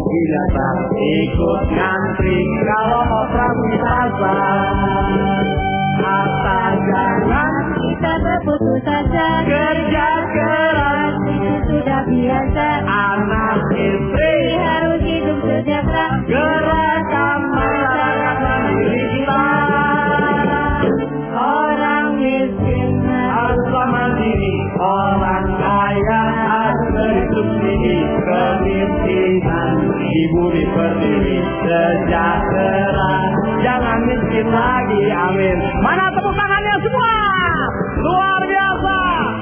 biasa ikut ngantri kalau operasi pasar. Mata jangan kita berputus asa, kerja keras itu sudah biasa. anak istri Harus hidup sejahtera, gerakan masyarakat mandiri kita. orang miskin Haruslah mandiri, orang kaya harus beri subsidi. Kemiskinan ibu berdiri, sejahtera jangan miskin lagi, amin. Mana tepuk tangannya semua? Luar biasa.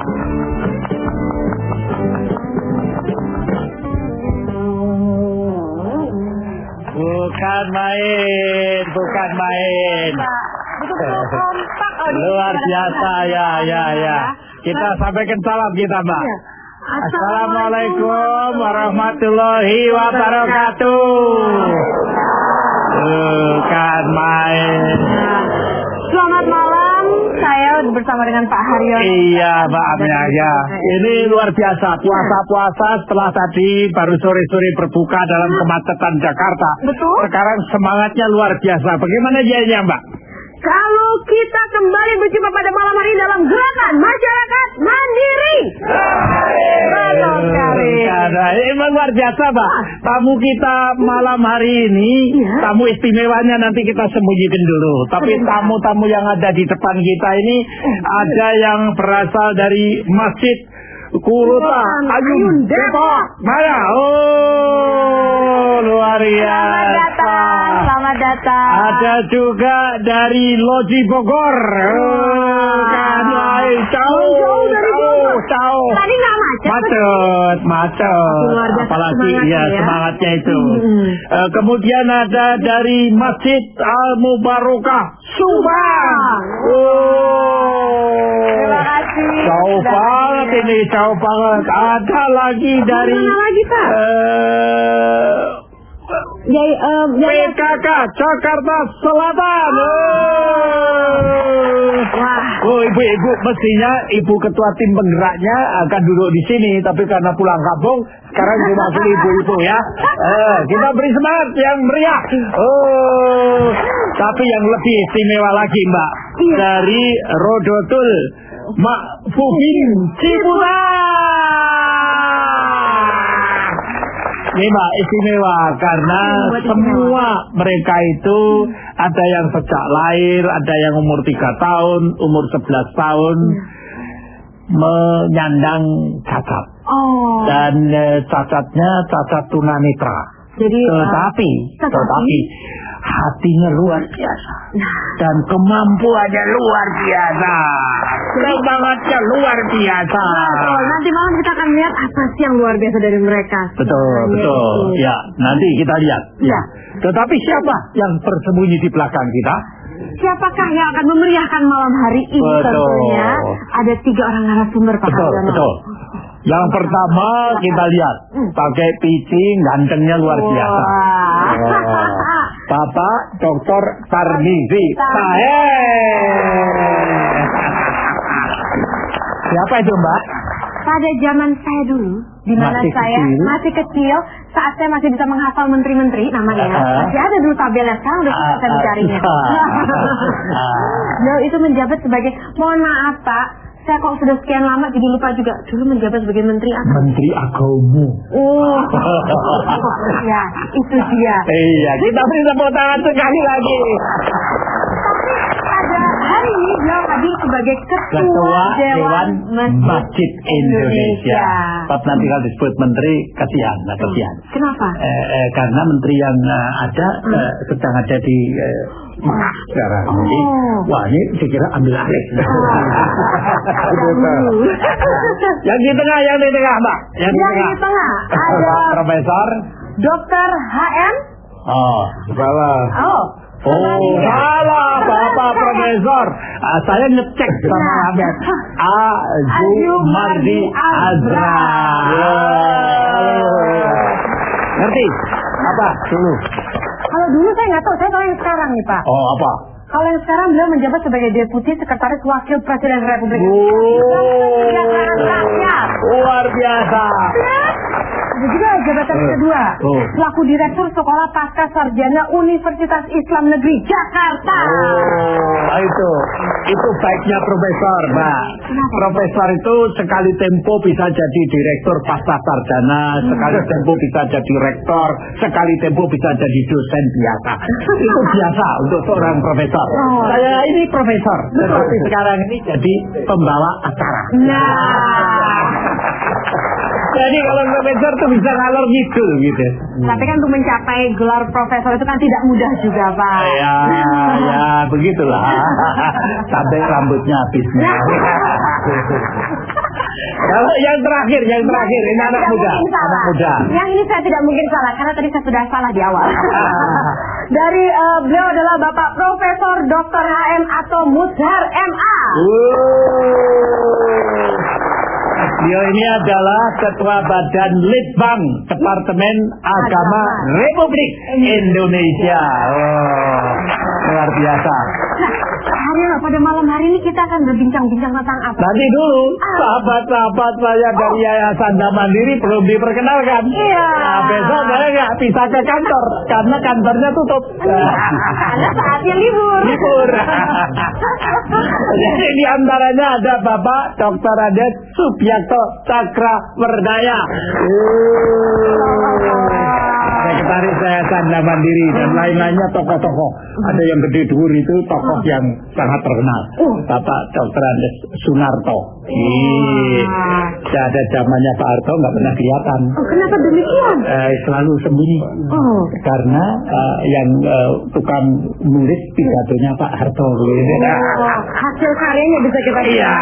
Bukan main, bukan main. betul-betul kompak. Luar biasa, ya. Kita sampaikan salam kita, Mbak. Assalamualaikum warahmatullahi wabarakatuh. Bukan main. Selamat malam, saya bersama dengan Pak Haryono. Iya, Mbak Amia, ya. Ini luar biasa, puasa-puasa setelah tadi baru sore-sore berbuka dalam kemacetan Jakarta. Betul. Sekarang semangatnya luar biasa. Bagaimana jadinya, Mbak? Kalau kita kembali berjumpa pada malam hari dalam gerakan masyarakat mandiri. Betul sekali. Emang luar biasa, Pak. Tamu kita malam hari ini, tamu istimewanya nanti kita sembunyikan dulu. Tapi tamu-tamu yang ada di depan kita ini ada yang berasal dari Masjid Kuruta Ayun Depok. Mana? Oh, luar biasa. Selamat datang. Ada juga dari Loji Bogor. Jauh dari Bogor. Tadi nggak Macet. Apalagi semangatnya itu. Kemudian ada dari Masjid Al Mubarakah Subang. Terima kasih. Jauh banget ini, jauh banget. Ada lagi dari Mana lagi, Pak? PKK Jakarta Selatan. Oh, ibu-ibu, mestinya ibu ketua tim penggeraknya akan duduk di sini, tapi karena pulang kampung sekarang diwakili ibu-ibu ya. Kita beri semangat yang meriah. Tapi yang lebih istimewa lagi, Mbak, dari Rodotul Makfufin Ciputat. Ini, Mbak, istimewa karena semua mereka itu ada yang sejak lahir, ada yang umur 3 tahun, umur 11 tahun menyandang cacat. Dan cacatnya cacat tunanetra. Jadi tetapi hatinya luar biasa dan kemampuannya luar biasa, semangatnya luar biasa. Nanti malam kita akan lihat apa sih yang luar biasa dari mereka. Betul. Ya, nanti kita lihat. Ya. Tetapi siapa yang tersembunyi di belakang kita? Siapakah yang akan memeriahkan malam hari ini? Tentunya ada 3 orang narasumber, Pak Haryono. Betul. Yang pertama kita lihat pakai picing, gantengnya luar biasa. Bapak Dr. Tarmizi Siapa itu, Mbak? Pada zaman saya dulu, di mana saya masih kecil, saat saya masih bisa menghafal menteri-menteri namanya, masih ada dulu tabelnya, sekarang udah susah saya mencarinya. Beliau itu menjabat sebagai, mohon maaf Pak, saya kok sudah sekian lama jadi lupa juga, dulu menjabat sebagai menteri apa? Menteri Agama. Ya, itu dia. Iya, kita beri tepuk tangan sekali lagi. Hari ini beliau hadir sebagai Ketua Dewan Masjid Indonesia. Tapi nanti kalau disebut menteri, kasihan. Kenapa? Karena menteri yang ada sedang ada di sekarang. Jadi, wah ini dikira ambil alih. Yang di tengah, Mbak. Yang di tengah ada Profesor Dr. HM. Salah. Salah, Bapak Profesor. Saya ngecek sama Ahmed. Azumardi Azra. Ngerti? Apa dulu? Kalau dulu saya nggak tahu, saya tahu yang sekarang nih, Pak. Apa? Kalau yang sekarang beliau menjabat sebagai Deputi Sekretaris Wakil Presiden Republik Indonesia. Luar biasa. ada juga jabatan kedua. Selaku Direktur Sekolah Pasca Sarjana Universitas Islam Negeri Jakarta. Itu baiknya profesor, Mbak. Profesor itu sekali tempo bisa jadi direktur pasca sarjana, sekali tempo bisa jadi rektor, sekali tempo bisa jadi dosen biasa. Itu biasa untuk seorang profesor. Saya ini profesor, tetapi sekarang ini jadi pembawa acara. Jadi kalau profesor tuh bisa ngalor ngidul gitu. Tapi kan untuk mencapai gelar profesor itu kan tidak mudah juga, Pak. Ya begitulah. Sampai rambutnya habis. Kalau yang terakhir ini anak muda. Yang ini saya tidak mungkin salah karena tadi saya sudah salah di awal. Dari beliau adalah Bapak Profesor Dr. HM atau Muzhar MA. Beliau ini adalah Ketua Badan Litbang Departemen Agama Republik Indonesia. Luar biasa. Pada malam hari ini kita akan berbincang-bincang tentang apa? Nanti dulu, sahabat-sahabat saya dari Yayasan Mandiri belum diperkenalkan. Besok saya nggak bisa ke kantor karena kantornya tutup. Karena saatnya libur. Jadi di antaranya ada Bapak Dr. Adet Subiakto Cakrawardaya. Sekretaris Yayasan Mandiri dan lain-lainnya tokoh-tokoh. Ada yang gede dhuwur itu tokoh yang sangat terkenal. Bapak Dr. Andes Sunarto. Ada zamannya Pak Harto nggak pernah kelihatan. Kenapa demikian? Selalu sembunyi. Karena yang tukang nulis pidatonya Pak Harto. Hasil karyanya bisa kita lihat. Iya.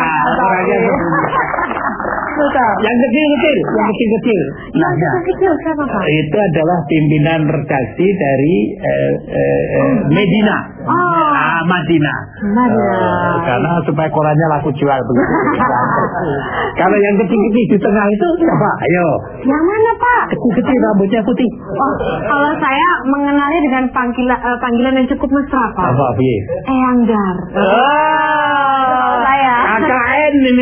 Yang kecil-kecil. Yang kecil siapa, Pak? Itu adalah pimpinan redaksi dari Medina. Madinah. Karena supaya korannya laku jual begitu. Kalau yang kecil-kecil di tengah itu siapa? Ayo. Yang mana, Pak? Kecil-kecil rambutnya putih. Kalau saya mengenalnya dengan panggilan yang cukup mesra, Pak. Apa, Bi? Eyang Dar. Saya. KKN ini.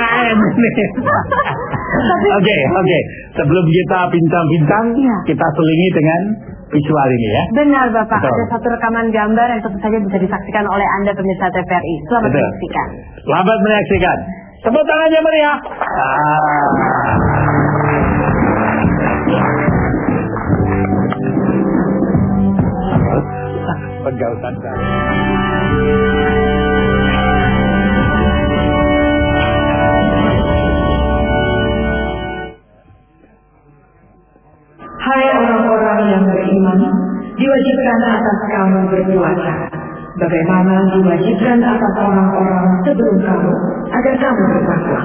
Oke. Sebelum kita bincang-bincang, kita selingi dengan visual ini ya. Benar, Bapak. Betul. Ada satu rekaman gambar yang tentu saja bisa disaksikan oleh Anda pemirsa TVRI. Selamat menyaksikan. Selamat menyaksikan. Tepuk tangannya meriah. Penggautan. Hai orang-orang yang beriman, diwajibkan atas kamu berpuasa, bagaimana diwajibkan atas orang-orang sebelum kamu, agar kamu bertakwa.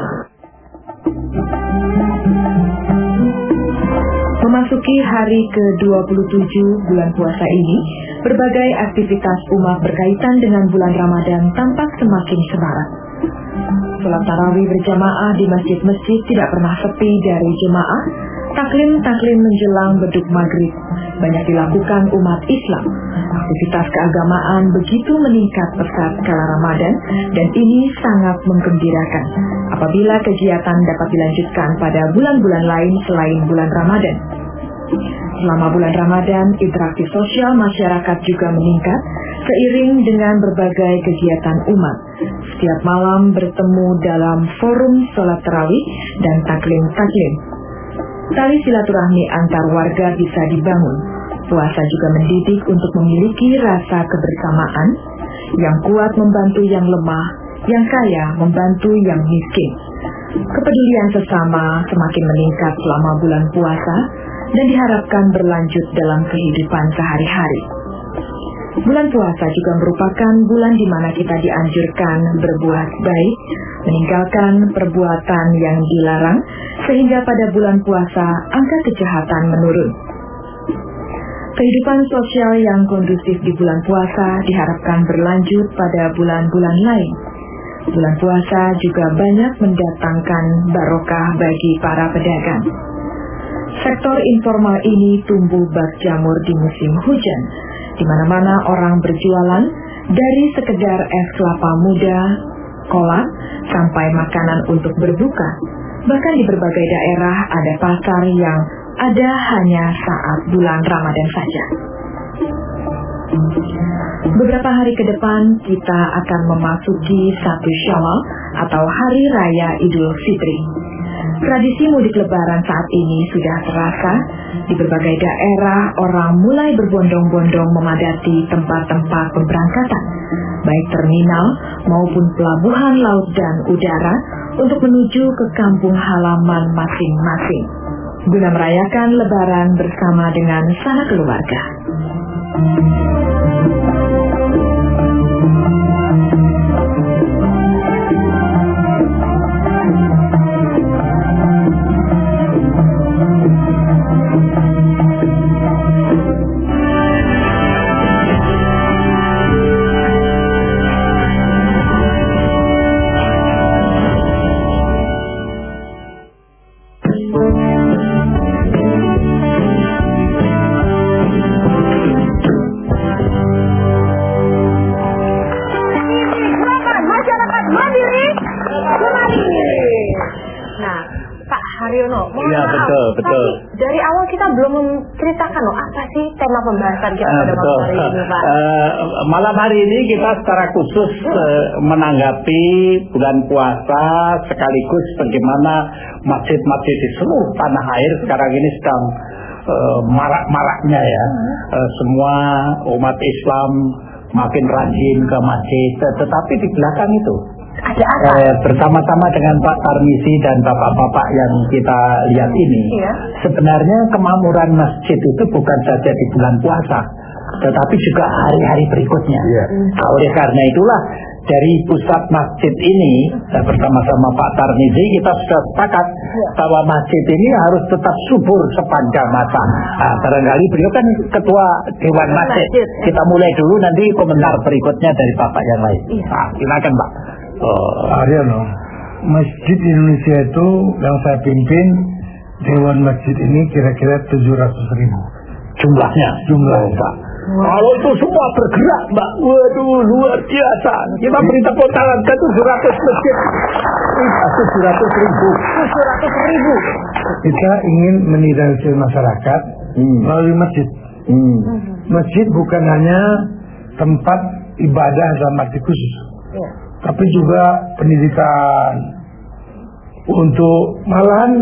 Memasuki hari ke-27 bulan puasa ini, berbagai aktivitas umat berkaitan dengan bulan Ramadan tampak semakin semarak. Salat tarawih berjamaah di masjid-masjid tidak pernah sepi dari jemaah. Taklim menjelang beduk maghrib banyak dilakukan umat Islam. Aktivitas keagamaan begitu meningkat pesat kala Ramadan dan ini sangat menggembirakan apabila kegiatan dapat dilanjutkan pada bulan-bulan lain selain bulan Ramadan. Selama bulan Ramadan, interaksi sosial masyarakat juga meningkat seiring dengan berbagai kegiatan umat. Setiap malam bertemu dalam forum sholat tarawih dan taklim. Tali silaturahmi antar warga bisa dibangun. Puasa juga mendidik untuk memiliki rasa kebersamaan yang kuat membantu yang lemah, yang kaya membantu yang miskin. Kepedulian sesama semakin meningkat selama bulan puasa dan diharapkan berlanjut dalam kehidupan sehari-hari. Bulan puasa juga merupakan bulan di mana kita dianjurkan berbuat baik, meninggalkan perbuatan yang dilarang, sehingga pada bulan puasa angka kejahatan menurun. Kehidupan sosial yang kondusif di bulan puasa diharapkan berlanjut pada bulan-bulan lain. Bulan puasa juga banyak mendatangkan barokah bagi para pedagang. Sektor informal ini tumbuh bak jamur di musim hujan. Di mana-mana orang berjualan, dari sekedar es kelapa muda, kolak, sampai makanan untuk berbuka. Bahkan di berbagai daerah ada pasar yang ada hanya saat bulan Ramadan saja. Beberapa hari ke depan kita akan memasuki 1 Syawal atau Hari Raya Idul Fitri. Tradisi mudik lebaran saat ini sudah terasa. Di berbagai daerah orang mulai berbondong-bondong memadati tempat-tempat pemberangkatan, baik terminal maupun pelabuhan laut dan udara, untuk menuju ke kampung halaman masing-masing guna merayakan lebaran bersama dengan sanak keluarga. Iya, betul. Dari awal kita belum menceritakan loh apa sih tema pembahasan kita pada malam hari ini, Pak. Malam hari ini kita secara khusus menanggapi bulan puasa, sekaligus bagaimana masjid-masjid di seluruh tanah air sekarang ini sedang marak-maraknya ya. Semua umat Islam makin rajin ke masjid, tetapi di belakang itu ada apa? Bersama-sama dengan Pak Tarmizi dan bapak-bapak yang kita lihat ini, sebenarnya kemakmuran masjid itu bukan saja di bulan puasa, tetapi juga hari-hari berikutnya. Nah, oleh karena itulah dari pusat masjid ini bersama-sama Pak Tarmizi kita sudah sepakat bahwa masjid ini harus tetap subur sepanjang masa. Nah, barangkali beliau kan ketua Dewan Masjid. Kita mulai dulu, nanti komentar berikutnya dari bapak yang lain. Nah, silakan Pak. Aryono, masjid Indonesia itu yang saya pimpin, Dewan Masjid ini kira-kira 700.000 jumlahnya, Pak. Kalau itu semua bergerak, Mbak, waduh, luar biasa. Kita beri tepuk tangan ke 700 masjid. 700.000. Kita ingin menidakkan masyarakat melalui masjid. Masjid bukan hanya tempat ibadah dalam arti khusus, tapi juga pendidikan, untuk malahan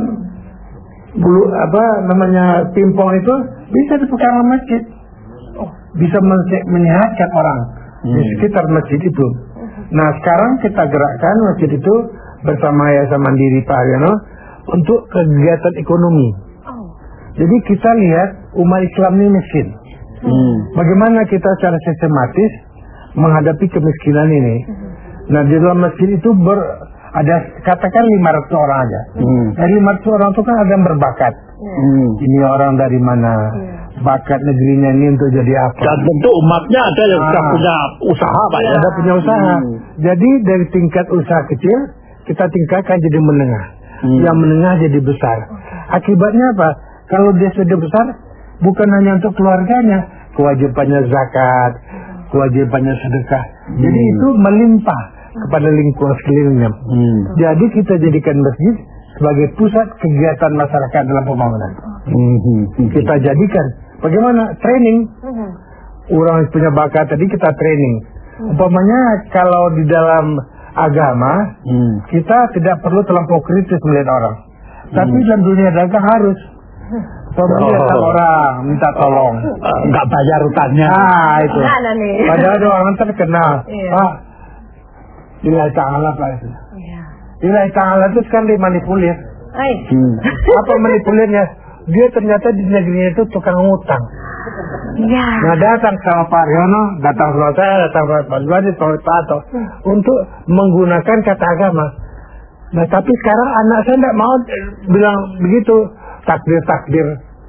pingpong itu bisa dipegang masjid, bisa menyehatkan orang di sekitar masjid itu. Nah, sekarang kita gerakkan masjid itu bersama Yayasan Mandiri Pak Aryono untuk kegiatan ekonomi. Jadi kita lihat umat Islam ini miskin. Bagaimana kita secara sistematis menghadapi kemiskinan ini? Nah, di dalam masjid itu ada katakan 500 orang aja. Dari 500 orang itu kan ada yang berbakat. Ini orang dari mana? Bakat negerinya ini untuk jadi apa? Dan tentu umatnya ada yang sudah punya usaha, Pak ya. Ada punya usaha. Jadi dari tingkat usaha kecil kita tingkatkan jadi menengah. Yang menengah jadi besar. Akibatnya apa? Kalau dia sudah besar, bukan hanya untuk keluarganya, kewajibannya zakat, kewajibannya sedekah. Jadi itu melimpah kepada lingkungan sekelilingnya. Jadi kita jadikan masjid sebagai pusat kegiatan masyarakat dalam pembangunan. Kita jadikan bagaimana training. Orang punya bakat tadi kita training. Umpamanya kalau di dalam agama kita tidak perlu terlampau kritis melihat orang, tapi dalam dunia dagang harus. Umpamanya orang minta tolong, nggak bayar utangnya. Nah itu. Padahal ada orang terkenal, Pak, nilai ta'ala Pak itu. Nilai ta'ala itu kan dimanipulir. Apa manipulirnya? Dia ternyata di negerinya itu tukang ngutang. Nah, datang sama Pak Aryono, datang sama saya, datang sama Pak Juwadi, Pak Tato, untuk menggunakan kata agama. Nah, tapi sekarang anak saya tidak mau bilang begitu, takdir.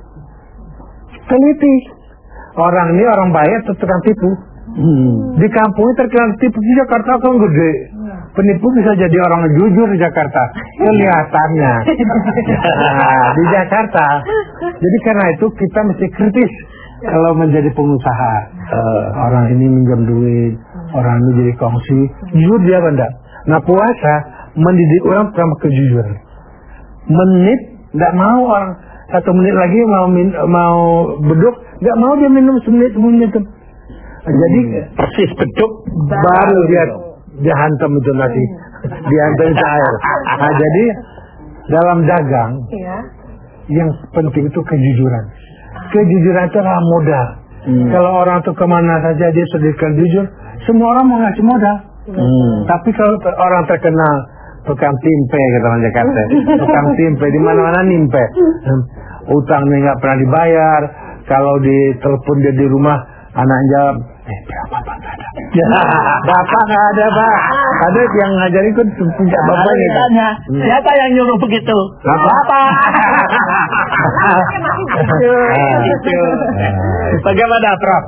Teliti. Orang ini orang baik atau tukang tipu. Di kampungnya terkenal tipu, di Jakarta kan gede. Penipu bisa jadi orang jujur di Jakarta, kelihatannya. Nah, di Jakarta. Jadi karena itu kita mesti kritis kalau menjadi pengusaha. Orang ini minjam duit, orang ini jadi kongsi, jujur dia benda. Nah, puasa mendidik orang sama kejujuran. Menit tidak mau orang 1 menit lagi mau beduk, nggak mau dia minum semenit. Jadi persis beduk baru dia hantam itu nasi, dihantam itu air. Nah, jadi dalam dagang yang penting itu kejujuran. Kejujuran itu adalah modal. Kalau orang tuh kemana saja dia sediakan jujur, semua orang mau ngasih modal. Tapi kalau orang terkenal tukang timpe kata orang Jakarta, tukang timpe di mana-mana nimpe, utangnya nggak pernah dibayar. Kalau ditelepon dia di rumah, anak jawab, berapa Pak? Nggak ada. Bapak nggak ada Pak. Ada yang ngajarin kan punya bapaknya. Tanya, siapa yang nyuruh begitu? Bapak. Bagaimana Prof?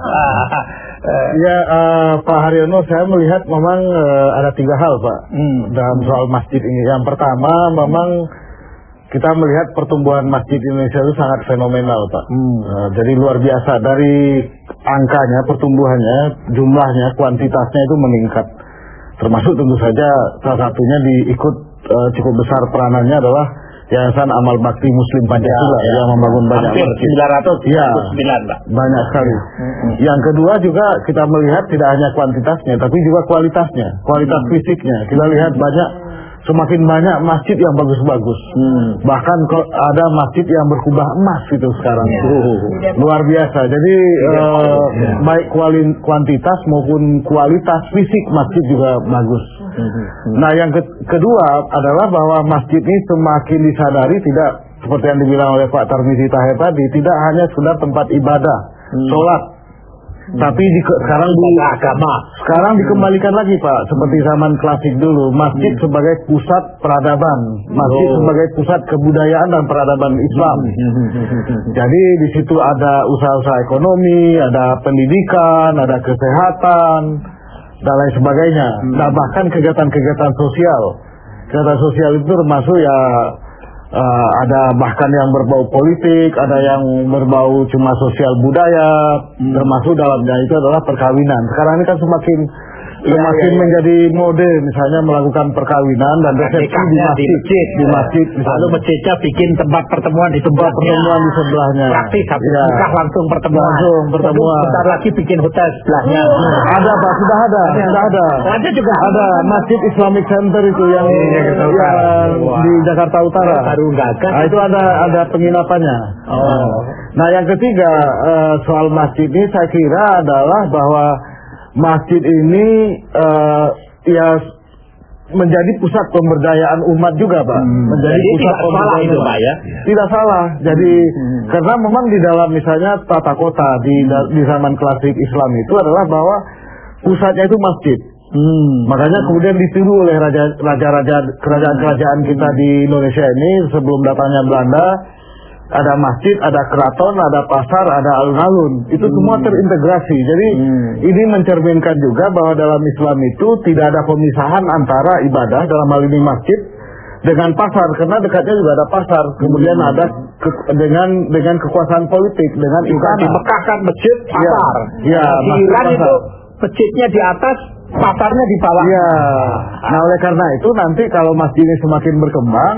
Ya Pak Haryono, saya melihat memang ada 3 hal Pak dalam soal masjid ini. Yang pertama memang kita melihat pertumbuhan masjid Indonesia itu sangat fenomenal Pak. Jadi luar biasa, dari angkanya, pertumbuhannya, jumlahnya, kuantitasnya itu meningkat. Termasuk tentu saja salah satunya diikut cukup besar peranannya adalah Yayasan Amal Bakti Muslim Pancasila yang membangun banyak masjid. 909 Pak. Banyak sekali. Yang kedua juga kita melihat tidak hanya kuantitasnya tapi juga kualitasnya, kualitas fisiknya. Kita lihat semakin banyak masjid yang bagus-bagus. Bahkan ada masjid yang berkubah emas itu sekarang. Luar biasa. Jadi baik kuantitas maupun kualitas fisik masjid juga bagus. Nah, yang kedua adalah bahwa masjid ini semakin disadari tidak seperti yang dibilang oleh Pak Tarmizi Tahir tadi, tidak hanya sekedar tempat ibadah, sholat, tapi sekarang dikembalikan lagi Pak, seperti zaman klasik dulu, masjid sebagai pusat peradaban, masjid sebagai pusat kebudayaan dan peradaban Islam. Jadi di situ ada usaha-usaha ekonomi, ada pendidikan, ada kesehatan dan lain sebagainya. Nah, bahkan kegiatan-kegiatan sosial. Kegiatan sosial itu termasuk ya ada bahkan yang berbau politik, ada yang berbau cuma sosial budaya, termasuk dalamnya itu adalah perkawinan. Sekarang ini kan semakin menjadi mode, misalnya melakukan perkawinan dan resepsi di masjid, lalu masjidnya bikin tempat pertemuan di sebelahnya. Praktis nikah langsung pertemuan. Bentar lagi bikin hotel sebelahnya. Ada Pak, sudah ada. Ada juga. Ada Masjid Islamic Center itu yang di Jakarta Utara. Baru gagal. Nah, itu ada penginapannya. Nah, yang ketiga soal masjid ini saya kira adalah bahwa masjid ini ya menjadi pusat pemberdayaan umat juga Pak. Menjadi pusat pemberdayaan itu Pak ya. Tidak salah. Jadi karena memang di dalam misalnya tata kota di zaman klasik Islam itu adalah bahwa pusatnya itu masjid. Makanya kemudian ditiru oleh raja-raja kerajaan kita di Indonesia ini sebelum datangnya Belanda. Ada masjid, ada keraton, ada pasar, ada alun-alun. Itu semua terintegrasi. Jadi ini mencerminkan juga bahwa dalam Islam itu tidak ada pemisahan antara ibadah, dalam hal ini masjid, dengan pasar. Karena dekatnya juga ada pasar. Kemudian ada dengan kekuasaan politik, dengan istana. Di Mekah kan masjid, pasar. Di Iran itu masjidnya di atas, pasarnya di bawah. Nah, oleh karena itu nanti kalau masjid ini semakin berkembang,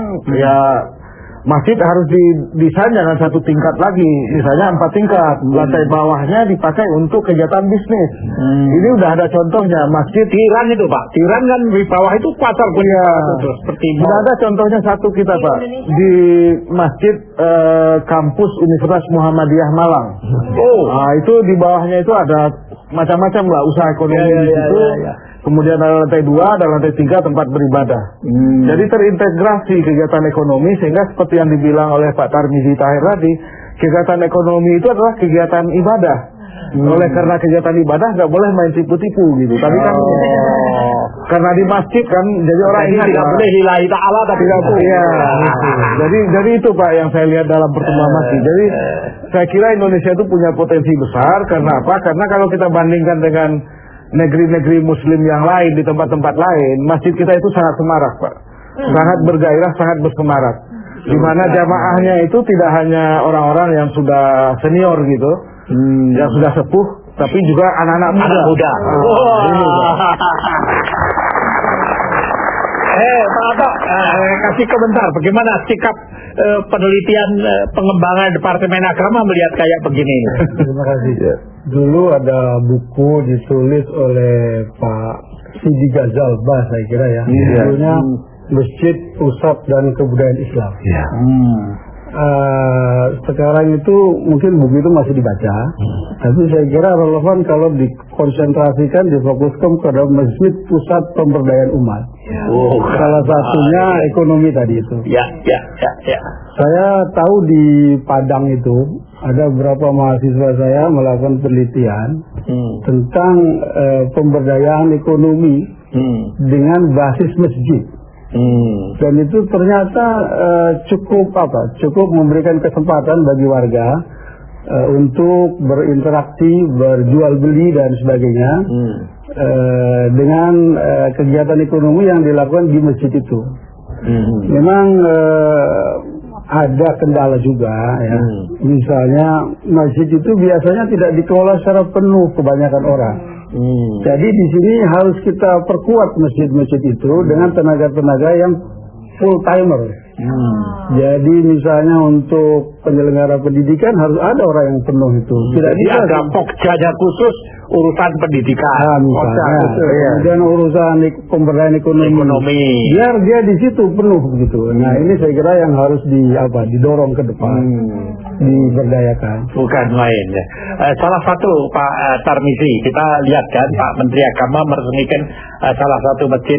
masjid harus didesain jangan 1 tingkat lagi, misalnya 4 tingkat. Lantai bawahnya dipakai untuk kegiatan bisnis. Ini udah ada contohnya masjid di Iran itu Pak. Di Iran kan di bawah itu pasar seperti sudah ada contohnya satu kita Pak di masjid kampus Universitas Muhammadiyah Malang. Nah, itu di bawahnya itu ada macam-macam lah usaha ekonomi di situ. Kemudian ada lantai 2, ada lantai 3 tempat beribadah. Jadi terintegrasi kegiatan ekonomi sehingga seperti yang dibilang oleh Pak Tarmizi Tahir tadi, kegiatan ekonomi itu adalah kegiatan ibadah. Oleh karena kegiatan ibadah nggak boleh main tipu-tipu gitu. Tapi kan karena di masjid kan jadi orang ingat tidak boleh lillahi ta'ala tapi tidak boleh. Jadi itu Pak yang saya lihat dalam pertemuan masjid. Jadi saya kira Indonesia itu punya potensi besar. Karena apa? Karena kalau kita bandingkan dengan negeri-negeri muslim yang lain di tempat-tempat lain, masjid kita itu sangat semarak Pak, sangat bergairah, sangat bersemarak. Di mana jamaahnya itu tidak hanya orang-orang yang sudah senior gitu, yang sudah sepuh, tapi juga anak-anak muda. Pak Ato, kasih komentar bagaimana sikap penelitian pengembangan Departemen Agama melihat kayak begini. Terima kasih. Dulu ada buku ditulis oleh Pak Sidi Ghazalbah, saya kira ya. Judulnya Masjid, Pusat dan Kebudayaan Islam. Sekarang itu mungkin buku itu masih dibaca, tapi saya kira relevan kalau dikonsentrasikan, difokuskan kepada masjid pusat pemberdayaan umat. Salah satunya ekonomi tadi itu. Ya. Saya tahu di Padang itu ada beberapa mahasiswa saya melakukan penelitian tentang pemberdayaan ekonomi dengan basis masjid. Dan itu ternyata cukup memberikan kesempatan bagi warga untuk berinteraksi, berjual beli dan sebagainya dengan kegiatan ekonomi yang dilakukan di masjid itu. Memang ada kendala juga ya. Misalnya masjid itu biasanya tidak dikelola secara penuh kebanyakan orang. Jadi di sini harus kita perkuat masjid-masjid itu dengan tenaga-tenaga yang full timer. Jadi misalnya untuk penyelenggara pendidikan harus ada orang yang penuh itu. Tidak bisa ada pokjanya khusus urusan pendidikan. Misalnya, kemudian urusan pemberdayaan ekonomi. Biar dia di situ penuh begitu. Nah ini saya kira yang harus didorong ke depan, diberdayakan. Bukan main ya. Salah satu Pak Tarmizi, kita lihat kan Pak Menteri Agama meresmikan salah satu masjid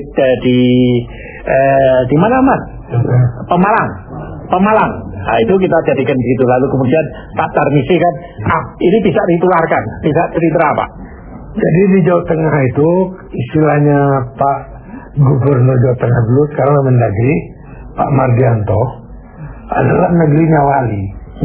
di mana Mas? Pemalang. Nah, itu kita jadikan di situ. Lalu kemudian Pak Tarmizi kan, ini bisa ditularkan, bisa cerita Pak. Jadi di Jawa Tengah itu istilahnya Pak Gubernur Jawa Tengah dulu, sekarang Mendagri, Pak Mardianto adalah negerinya wali.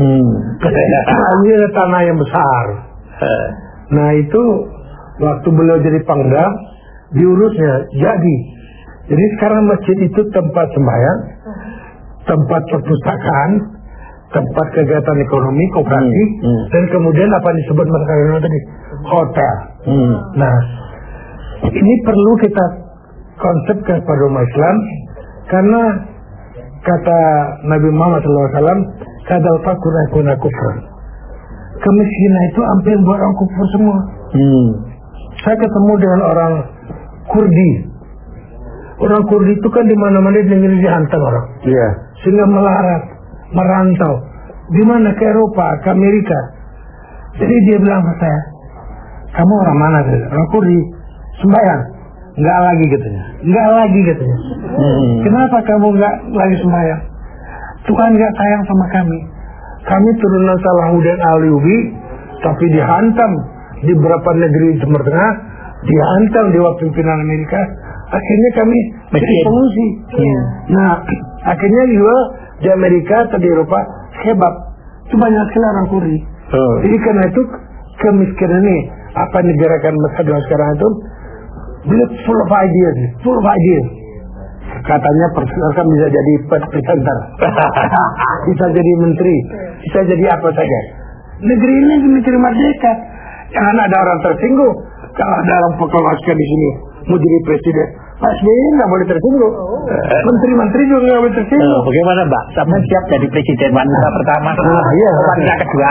Ini ada tanah yang besar. Nah itu waktu beliau jadi Pangdam diurusnya jadi. Jadi sekarang masjid itu tempat sembahyang, tempat perpustakaan, tempat kegiatan ekonomi, koperasi, dan kemudian apa disebut mereka tadi, hotel. Nah, ini perlu kita konsepkan pada umat Islam, karena kata Nabi Muhammad SAW, kadal fakir yakuna kufur. Kemiskinan itu hampir buat orang kufur semua. Saya ketemu dengan orang Kurdi. Orang Kurdi itu kan di mana-mana negeri dihantam orang. Sehingga melarat, merantau. Di mana ke Eropa, ke Amerika. Jadi dia bilang ke saya, kamu orang mana? Orang Kurdi. Sembahyang. Enggak lagi katanya. Kenapa kamu enggak lagi sembahyang? Tuhan enggak sayang sama kami. Kami turunan Salahuddin Ayyubi, tapi dihantam di beberapa negeri Timur Tengah, dihantam di bawah pimpinan Amerika. Akhirnya kami jadi pengungsi. Nah, akhirnya juga di Amerika atau di Eropa kebab itu banyak sekali orang Kurdi. Jadi karena itu kemiskinan ini apa yang digerakan Masyarakat sekarang itu beliau full of ideas. Katanya persilakan bisa jadi presenter, bisa jadi menteri, bisa jadi apa saja. Negeri ini negeri merdeka. Jangan ada orang tersinggung kalau ada orang pokoknya di sini mau jadi presiden. Pak SBY nggak boleh tersinggung. Menteri-menteri juga nggak boleh tersinggung. Bagaimana Mbak? Sampai siap jadi presiden wanita pertama, wanita kedua.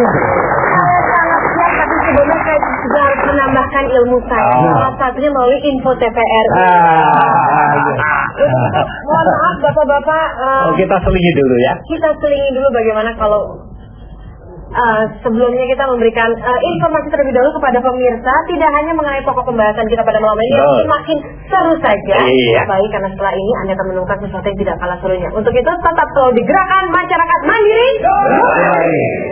Sebelumnya saya juga harus menambahkan ilmu saya. Salah satunya melalui info TVRI. Mohon maaf Bapak-bapak. Kita selingi dulu ya. Kita selingi dulu bagaimana kalau sebelumnya kita memberikan informasi terlebih dahulu kepada pemirsa, tidak hanya mengenai pokok pembahasan kita pada malam ini, yang semakin seru saja. Baik, karena setelah ini Anda akan menemukan sesuatu yang tidak kalah serunya. Untuk itu tetap selalu digerakkan masyarakat mandiri.